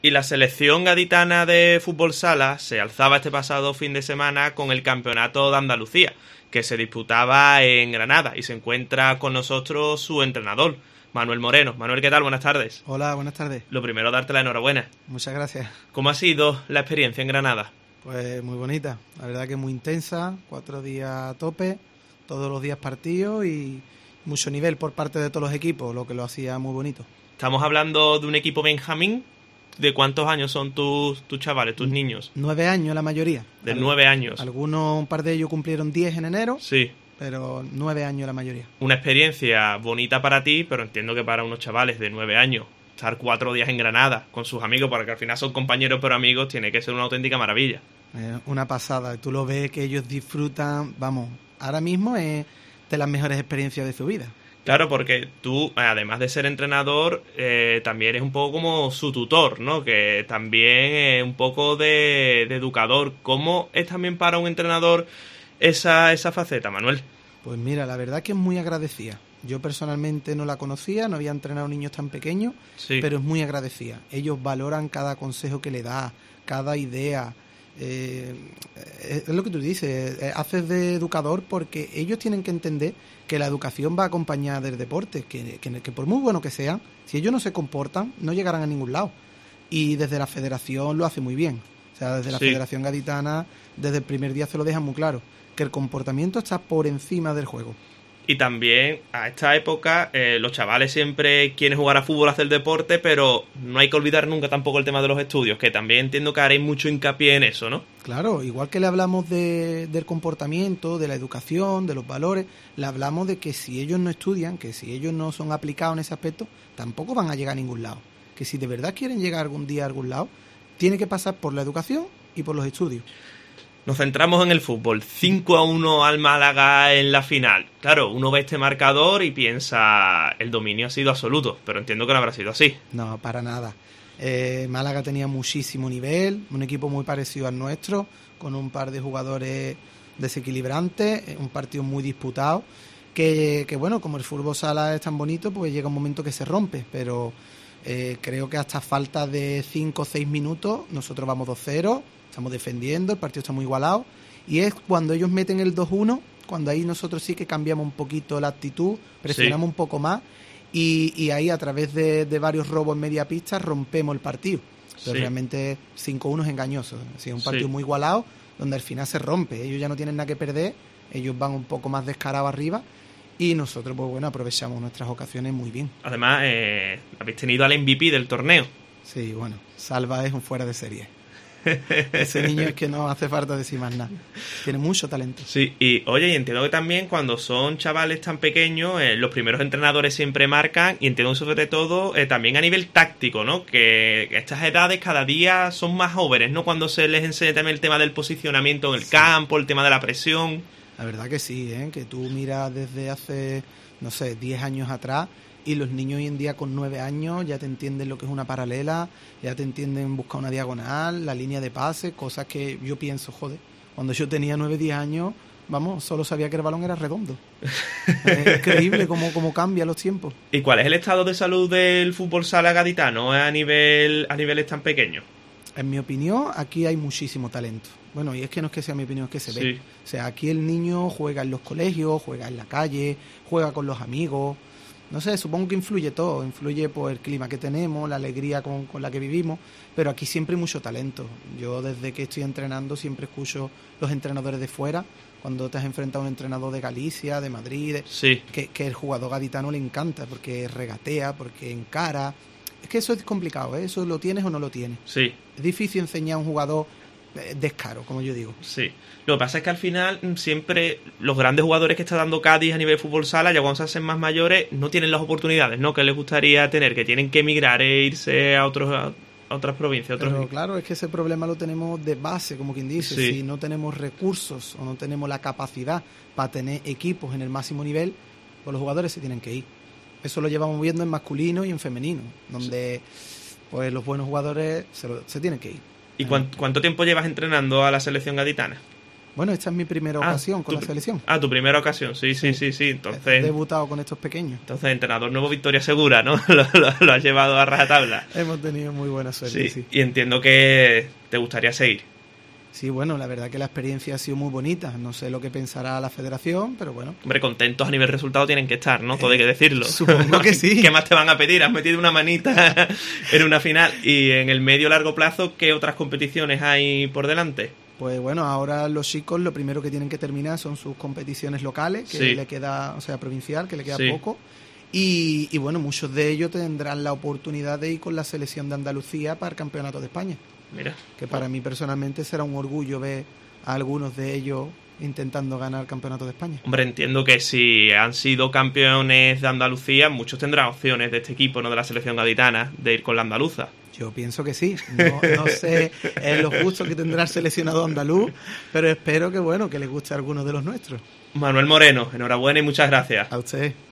Y la selección gaditana de fútbol sala se alzaba este pasado fin de semana con el Campeonato de Andalucía, que se disputaba en Granada, y se encuentra con nosotros su entrenador, Manuel Moreno. Manuel, ¿qué tal? Buenas tardes. Hola, buenas tardes. Lo primero, darte la enhorabuena. Muchas gracias. ¿Cómo ha sido la experiencia en Granada? Pues muy bonita, la verdad que muy intensa, 4 días a tope, todos los días partidos y mucho nivel por parte de todos los equipos, lo que lo hacía muy bonito. Estamos hablando de un equipo Benjamín. ¿De cuántos años son tus chavales, tus niños? 9 años la mayoría. De 9 años. Algunos, un par de ellos cumplieron 10 en enero. Sí. Pero 9 años la mayoría. Una experiencia bonita para ti, pero entiendo que para unos chavales de 9 años, estar 4 días en Granada con sus amigos, porque al final son compañeros pero amigos, tiene que ser una auténtica maravilla. Una pasada. Tú lo ves que ellos disfrutan, vamos, ahora mismo es de las mejores experiencias de su vida. Claro, porque tú, además de ser entrenador, también eres un poco como su tutor, ¿no? Que también es un poco de educador. ¿Cómo es también para un entrenador esa faceta, Manuel? Pues mira, la verdad que es muy agradecida. Yo personalmente no la conocía, no había entrenado niños tan pequeños, sí, pero es muy agradecida. Ellos valoran cada consejo que le das, cada idea. Es lo que tú dices, haces de educador porque ellos tienen que entender que la educación va acompañada del deporte, que por muy bueno que sean, si ellos no se comportan, no llegarán a ningún lado. Y desde la federación lo hace muy bien. O sea, desde la Federación Gaditana, desde el primer día se lo dejan muy claro, que el comportamiento está por encima del juego. Y también a esta época los chavales siempre quieren jugar a fútbol, hacer deporte, pero no hay que olvidar nunca tampoco el tema de los estudios, que también entiendo que haréis mucho hincapié en eso, ¿no? Claro, igual que le hablamos del comportamiento, de la educación, de los valores, le hablamos de que si ellos no estudian, que si ellos no son aplicados en ese aspecto, tampoco van a llegar a ningún lado. Que si de verdad quieren llegar algún día a algún lado, tiene que pasar por la educación y por los estudios. Nos centramos en el fútbol. 5-1 al Málaga en la final. Claro, uno ve este marcador y piensa, el dominio ha sido absoluto, pero entiendo que no habrá sido así. No, para nada. Málaga tenía muchísimo nivel, un equipo muy parecido al nuestro, con un par de jugadores desequilibrantes, un partido muy disputado, que bueno, como el fútbol sala es tan bonito, pues llega un momento que se rompe, pero creo que hasta falta de 5 o 6 minutos, nosotros vamos 2-0, estamos defendiendo, el partido está muy igualado, y es cuando ellos meten el 2-1, cuando ahí nosotros sí que cambiamos un poquito la actitud, presionamos un poco más, y ahí a través de varios robos en media pista rompemos el partido. Pero realmente 5-1 es engañoso, es un partido muy igualado, donde al final se rompe, ellos ya no tienen nada que perder, ellos van un poco más descarados arriba, y nosotros, pues bueno, aprovechamos nuestras ocasiones muy bien. Además, habéis tenido al MVP del torneo. Sí, bueno, Salva es un fuera de serie. Ese niño es que no hace falta decir más nada. Tiene mucho talento. Sí, y oye, y entiendo que también cuando son chavales tan pequeños, los primeros entrenadores siempre marcan, y entiendo sobre todo también a nivel táctico, ¿no? Que estas edades cada día son más jóvenes, ¿no? Cuando se les enseña también el tema del posicionamiento en el campo, el tema de la presión. La verdad que sí, que tú miras desde hace, no sé, 10 años atrás, y los niños hoy en día con 9 años ya te entienden lo que es una paralela, ya te entienden buscar una diagonal, la línea de pase, cosas que yo pienso, joder, cuando yo tenía 9, 10 años, vamos, solo sabía que el balón era redondo. Es increíble cómo cambian los tiempos. ¿Y cuál es el estado de salud del fútbol sala gaditano a niveles tan pequeños? En mi opinión, aquí hay muchísimo talento. Bueno, y es que no es que sea mi opinión, es que se ve. O sea, aquí el niño juega en los colegios, juega en la calle, juega con los amigos. No sé, supongo que influye todo, influye por el clima que tenemos, la alegría con la que vivimos, pero aquí siempre hay mucho talento. Yo desde que estoy entrenando siempre escucho los entrenadores de fuera, cuando te has enfrentado a un entrenador de Galicia, de Madrid, que el jugador gaditano le encanta, porque regatea, porque encara. Es que eso es complicado, ¿eh? Eso lo tienes o no lo tienes. Sí. Es difícil enseñar a un jugador descaro, como yo digo. Sí. Lo que pasa es que al final siempre los grandes jugadores que está dando Cádiz a nivel de fútbol sala, ya cuando se hacen más mayores, no tienen las oportunidades, ¿no? Que les gustaría tener, que tienen que emigrar e irse a otras provincias. Pero claro, es que ese problema lo tenemos de base, como quien dice. Si no tenemos recursos o no tenemos la capacidad para tener equipos en el máximo nivel, pues los jugadores se tienen que ir. Eso lo llevamos viendo en masculino y en femenino, donde pues los buenos jugadores se tienen que ir. ¿Y cuánto tiempo llevas entrenando a la selección gaditana? Bueno, esta es mi primera ocasión con la selección. Tu primera ocasión, sí. Entonces, he debutado con estos pequeños. Entonces, entrenador nuevo, victoria segura, ¿no? lo has llevado a rajatabla. Hemos tenido muy buena suerte, sí. Y entiendo que te gustaría seguir. Sí, bueno, la verdad que la experiencia ha sido muy bonita. No sé lo que pensará la federación, pero bueno. Hombre, contentos a nivel resultado tienen que estar, ¿no? Todo hay que decirlo. Supongo que sí. ¿Qué más te van a pedir? Has metido una manita en una final. Y en el medio-largo plazo, ¿qué otras competiciones hay por delante? Pues bueno, ahora los chicos lo primero que tienen que terminar son sus competiciones locales, que le queda, o sea, provincial, que le queda poco. Y bueno, muchos de ellos tendrán la oportunidad de ir con la selección de Andalucía para el Campeonato de España. Mira. Que para mí personalmente será un orgullo ver a algunos de ellos intentando ganar el Campeonato de España. Hombre, entiendo que si han sido campeones de Andalucía, muchos tendrán opciones de este equipo, no de la selección gaditana, de ir con la andaluza. Yo pienso que sí. No sé lo justo que tendrá el seleccionado andaluz, pero espero que, bueno, que les guste a algunos de los nuestros. Manuel Moreno, enhorabuena y muchas gracias. A usted.